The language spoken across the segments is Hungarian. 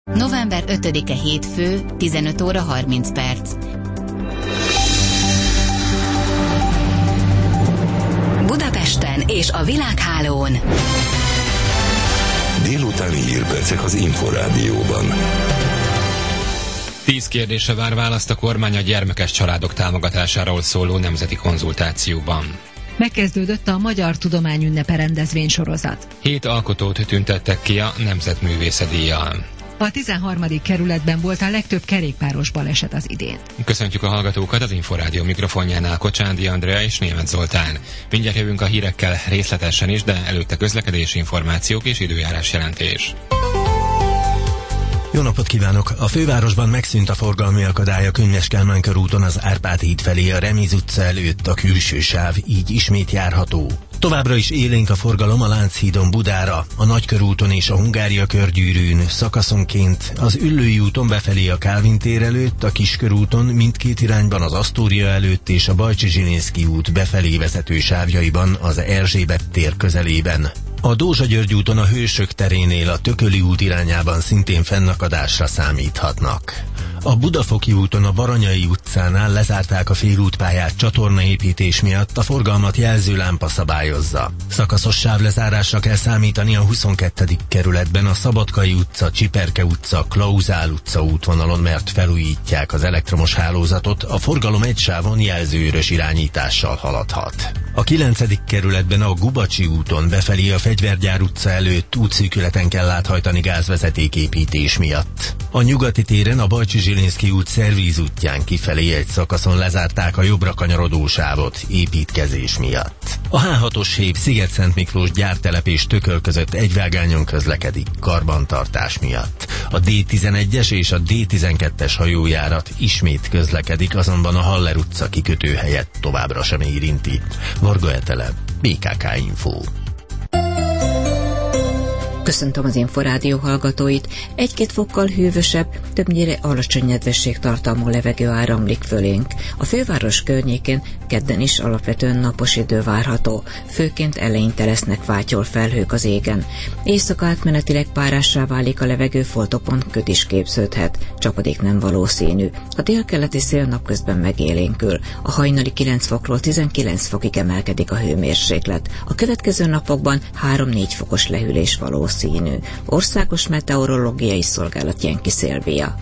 November 5-e hétfő, 15 óra 30 perc. Budapesten és a világhálón. Délutáni hírpercek az Inforádióban. 10 kérdésre vár választ a kormány a gyermekes családok támogatásáról szóló nemzeti konzultációban. Megkezdődött a Magyar Tudományünnepe rendezvénysorozat. 7 alkotót tüntettek ki a Nemzetművészetdíjjal. A 13. kerületben volt a legtöbb kerékpáros baleset az idén. Köszöntjük a hallgatókat, az Inforádió mikrofonjánál Kocsándi Andrea és Németh Zoltán. Mindjárt jövünk a hírekkel részletesen is, de előtte közlekedési információk és időjárás jelentés. Jó napot kívánok! A fővárosban megszűnt a forgalmi akadály a Könyves Kálmán körúton az Árpád híd felé, a Reméz utca előtt a külső sáv, így ismét járható. Továbbra is élénk a forgalom a Lánchídon Budára, a Nagykörúton és a Hungária körgyűrűn, szakaszonként az Üllői úton befelé a Kálvin tér előtt, a Kiskörúton mindkét irányban az Asztória előtt és a Bajcsy-Zsilinszky út befelé vezető sávjaiban az Erzsébet tér közelében. A Dózsa-György úton a Hősök terénél a Tököli út irányában szintén fennakadásra számíthatnak. A Budafoki úton a Baranyai utcánál lezárták a félútpályát csatornaépítés miatt, a forgalmat jelzőlámpa szabályozza. Szakaszos sávlezárásra kell számítani a 22. kerületben a Szabadkai utca, Csiperke utca, Klauzál utca útvonalon, mert felújítják az elektromos hálózatot, a forgalom egy sávon jelzőörös irányítással haladhat. A 9. kerületben a Gubacsi úton befelé a Fegyvergyár utca előtt útszűkületen kell áthajtani gázvezetéképítés miatt. A Nyugati téren a Bajcsy-Zsilinszky út Szervíz útján kifelé egy szakaszon lezárták a jobbra kanyarodó sávot építkezés miatt. A H6-os hév Sziget-Szent Miklós gyártelep és Tököl között egyvágányon közlekedik karbantartás miatt. A D11-es és a D12-es hajójárat ismét közlekedik, azonban a Haller utca kikötő helyett továbbra sem érinti. Varga Etele, BKK Info. Köszöntöm az Inforádió hallgatóit. 1-2 fokkal hűvösebb, többnyire alacsony nedvesség tartalmú levegő áramlik fölénk. A főváros környékén kedden is alapvetően napos idő várható, főként eleinte lesznek vátyol felhők az égen. Éjszaka átmenetileg párássá válik a levegő, foltokon köd is képződhet, csapadék nem valószínű. A délkeleti szél napközben megélénkül. A hajnali 9 fokról 19 fokig emelkedik a hőmérséklet. A következő napokban 3-4 fokos lehűlés valószínű. Országos Meteorológiai Szolgálat Jenki Szilvia.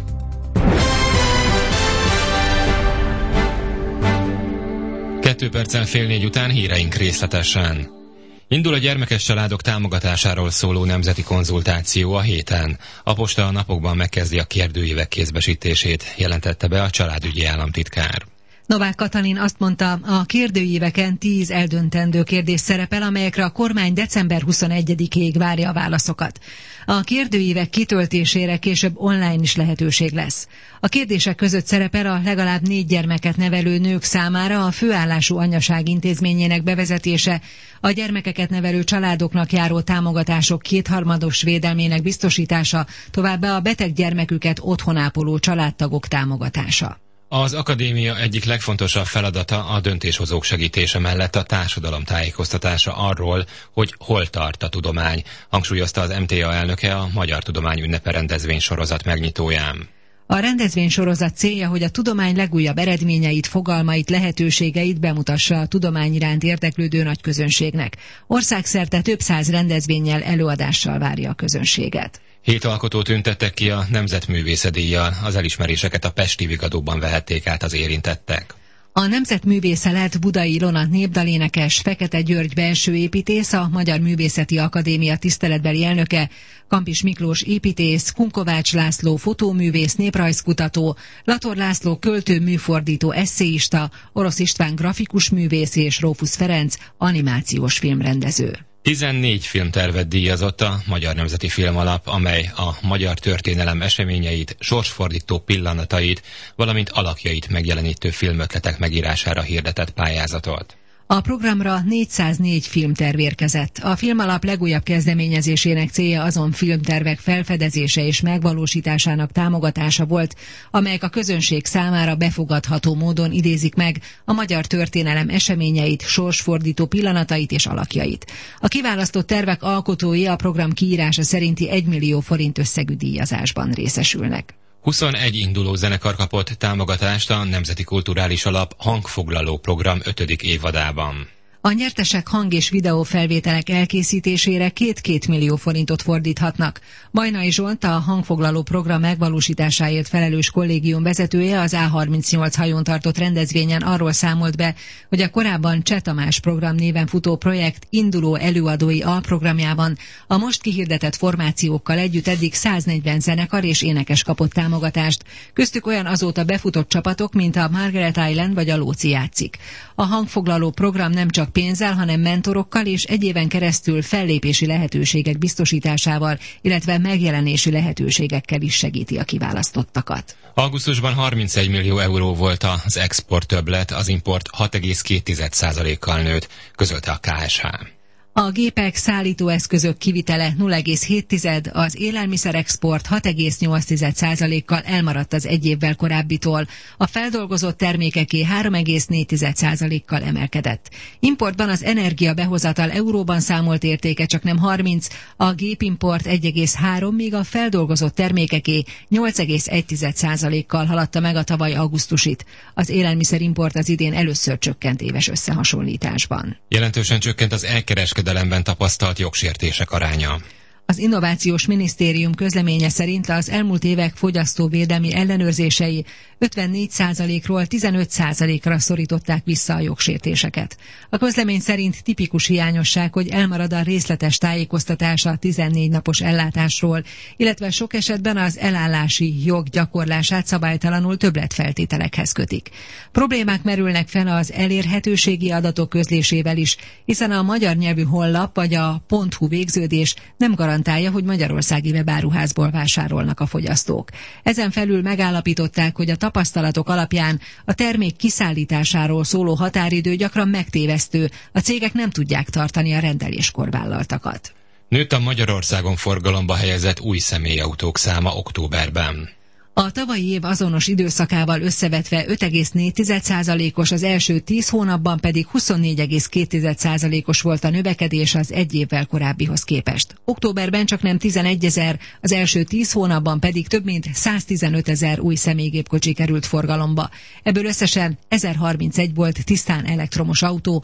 Kettő perccel 3:30 után híreink részletesen. Indul a gyermekes családok támogatásáról szóló nemzeti konzultáció a héten. A posta a napokban megkezdi a kérdőívek kézbesítését, jelentette be a családügyi államtitkár. Novák Katalin azt mondta, a kérdőíveken 10 eldöntendő kérdés szerepel, amelyekre a kormány december 21-ig várja a válaszokat. A kérdőívek kitöltésére később online is lehetőség lesz. A kérdések között szerepel a legalább 4 gyermeket nevelő nők számára a főállású anyaság intézményének bevezetése, a gyermekeket nevelő családoknak járó támogatások 2/3 védelmének biztosítása, továbbá a beteg gyermeküket otthon ápoló családtagok támogatása. Az akadémia egyik legfontosabb feladata a döntéshozók segítése mellett a társadalom tájékoztatása arról, hogy hol tart a tudomány, hangsúlyozta az MTA elnöke a Magyar Tudományünnepe rendezvénysorozat megnyitóján. A rendezvénysorozat célja, hogy a tudomány legújabb eredményeit, fogalmait, lehetőségeit bemutassa a tudomány iránt érdeklődő nagyközönségnek. Országszerte több 100 rendezvénnyel, előadással várja a közönséget. 7 alkotót tüntettek ki a Nemzetművészetdíjjal, az elismeréseket a pesti Vigadóban vehették át az érintettek. A nemzetművésze lett Budai Ilona népdalénekes, Fekete György belső építész, a Magyar Művészeti Akadémia tiszteletbeli elnöke, Kampis Miklós építész, Kunkovács László fotóművész, néprajzkutató, Lator László költő, műfordító, esszéista, Orosz István grafikus művész és Rófusz Ferenc animációs filmrendező. 14 filmtervet díjazott a Magyar Nemzeti Filmalap, amely a magyar történelem eseményeit, sorsfordító pillanatait, valamint alakjait megjelenítő filmötletek megírására hirdetett pályázatot. A programra 404 filmterv érkezett. A Filmalap legújabb kezdeményezésének célja azon filmtervek felfedezése és megvalósításának támogatása volt, amelyek a közönség számára befogadható módon idézik meg a magyar történelem eseményeit, sorsfordító pillanatait és alakjait. A kiválasztott tervek alkotói a program kiírása szerinti 1 millió forint összegű díjazásban részesülnek. 21 induló zenekar kapott támogatást a Nemzeti Kulturális Alap hangfoglaló program 5. évadában. A nyertesek hang- és videófelvételek elkészítésére 2 millió forintot fordíthatnak. Bajnai Zsolt, a hangfoglaló program megvalósításáért felelős kollégium vezetője az A38 hajón tartott rendezvényen arról számolt be, hogy a korábban Cseh Tamás program néven futó projekt induló előadói alprogramjában a most kihirdetett formációkkal együtt eddig 140 zenekar és énekes kapott támogatást, köztük olyan azóta befutott csapatok, mint a Margaret Island vagy a Lóci játszik. A hangfoglaló program nem csak pénzzel, hanem mentorokkal és egy éven keresztül fellépési lehetőségek biztosításával, illetve megjelenési lehetőségekkel is segíti a kiválasztottakat. Augusztusban 31 millió euró volt az export többlet, az import 6,2%-kal nőtt, közölte a KSH. A gépek, szállítóeszközök kivitele 0,7, az élelmiszerexport 6,8%-kal elmaradt az egy évvel korábbitól, a feldolgozott termékeké 3,4%-kal emelkedett. Importban az energiabehozatal euróban számolt értéke csaknem 30, a gépimport 1,3, míg a feldolgozott termékeké 8,1%-kal haladta meg a tavaly augusztusit. Az élelmiszerimport az idén először csökkent éves összehasonlításban. Jelentősen csökkent az elkereskedelemben tapasztalt jogsértések aránya. Az Innovációs Minisztérium közleménye szerint az elmúlt évek fogyasztóvédelmi ellenőrzései 54%-ról 15%-ra szorították vissza a jogsértéseket. A közlemény szerint tipikus hiányosság, hogy elmarad a részletes tájékoztatás a 14 napos ellátásról, illetve sok esetben az elállási jog gyakorlását szabálytalanul többletfeltételekhez kötik. Problémák merülnek fel az elérhetőségi adatok közlésével is, hiszen a magyar nyelvű honlap vagy a .hu végződés nem garantálja, hogy magyarországi webáruházból vásárolnak a fogyasztók. Ezen felül megállapították, hogy a tapasztalatok alapján a termék kiszállításáról szóló határidő gyakran megtévesztő, a cégek nem tudják tartani a rendeléskor vállaltakat. Nőtt a Magyarországon forgalomba helyezett új személyautók száma októberben. A tavalyi év azonos időszakával összevetve 5,4%-os, az első 10 hónapban pedig 24,2%-os volt a növekedés az egy évvel korábbihoz képest. Októberben csaknem 11 000, az első 10 hónapban pedig több mint 115 000 új személygépkocsi került forgalomba. Ebből összesen 1031 volt tisztán elektromos autó,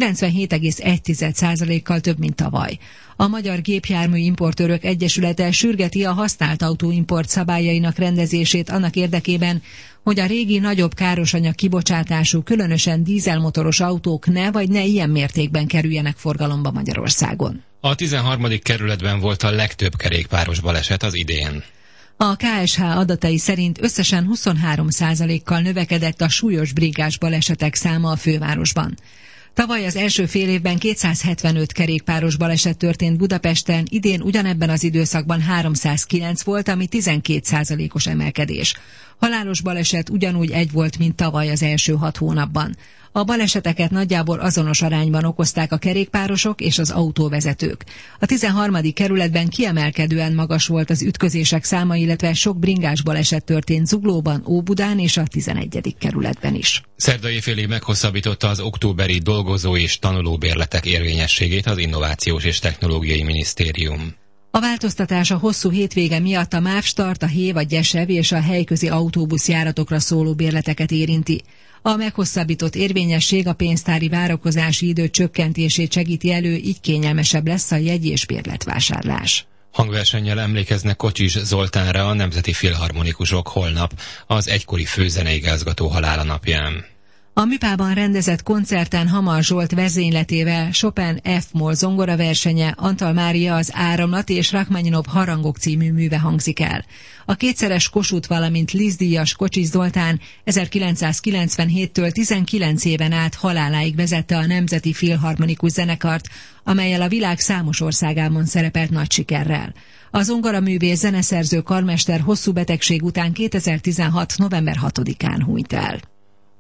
97,1%-kal több, mint tavaly. A Magyar Gépjármű Importőrök Egyesülete sürgeti a használt autóimport szabályainak rendezését annak érdekében, hogy a régi nagyobb károsanyag kibocsátású, különösen dízelmotoros autók ne ilyen mértékben kerüljenek forgalomba Magyarországon. A 13. kerületben volt a legtöbb kerékpáros baleset az idén. A KSH adatai szerint összesen 23%-kal növekedett a súlyos bringás balesetek száma a fővárosban. Tavaly az első fél évben 275 kerékpáros baleset történt Budapesten, idén ugyanebben az időszakban 309 volt, ami 12%-os emelkedés. Halálos baleset ugyanúgy egy volt, mint tavaly az első 6 hónapban. A baleseteket nagyjából azonos arányban okozták a kerékpárosok és az autóvezetők. A 13. kerületben kiemelkedően magas volt az ütközések száma, illetve sok bringás baleset történt Zuglóban, Óbudán és a 11. kerületben is. Szerda éjfélig meghosszabbította az októberi dolgozó- és tanulóbérletek érvényességét az Innovációs és Technológiai Minisztérium. A változtatás a hosszú hétvége miatt a MÁV Start, a Hév, a Gyesev és a helyközi autóbuszjáratokra szóló bérleteket érinti. A meghosszabbított érvényesség a pénztári várakozási idő csökkentését segíti elő, így kényelmesebb lesz a jegy- és bérletvásárlás. Hangversennyel emlékeznek Kocsis Zoltánra a Nemzeti Filharmonikusok holnap, az egykori főzeneigazgató halála napján. A Műpában rendezett koncerten Hamar Zsolt vezényletével Chopin F-moll zongoraversenye, Antal Mária az Áramlat és Rachmaninov Harangok című műve hangzik el. A kétszeres Kossuth, valamint Liszt-díjas Kocsis Zoltán 1997-től 19 éven át haláláig vezette a Nemzeti Filharmonikus Zenekart, amellyel a világ számos országában szerepelt nagy sikerrel. A zongoraművész, zeneszerző, karmester hosszú betegség után 2016. november 6-án hunyt el.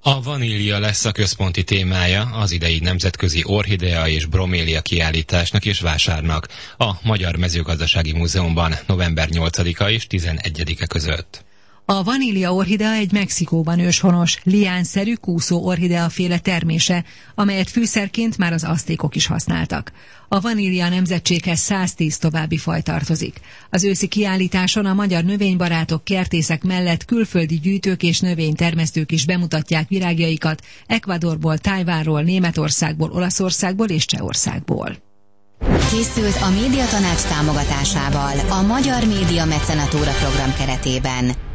A vanília lesz a központi témája az idei nemzetközi orchidea és bromélia kiállításnak és vásárnak a Magyar Mezőgazdasági Múzeumban november 8-a és 11-e között. A vanília orchidea egy Mexikóban őshonos, liánszerű kúszó orchideaféle termése, amelyet fűszerként már az aztékok is használtak. A vanília nemzetséghez 110 további faj tartozik. Az őszi kiállításon a magyar növénybarátok, kertészek mellett külföldi gyűjtők és növénytermesztők is bemutatják virágjaikat Ecuadorból, Tajvánról, Németországból, Olaszországból és Csehországból. Készült a Médiatanács támogatásával a Magyar Média Mecenatúra program keretében.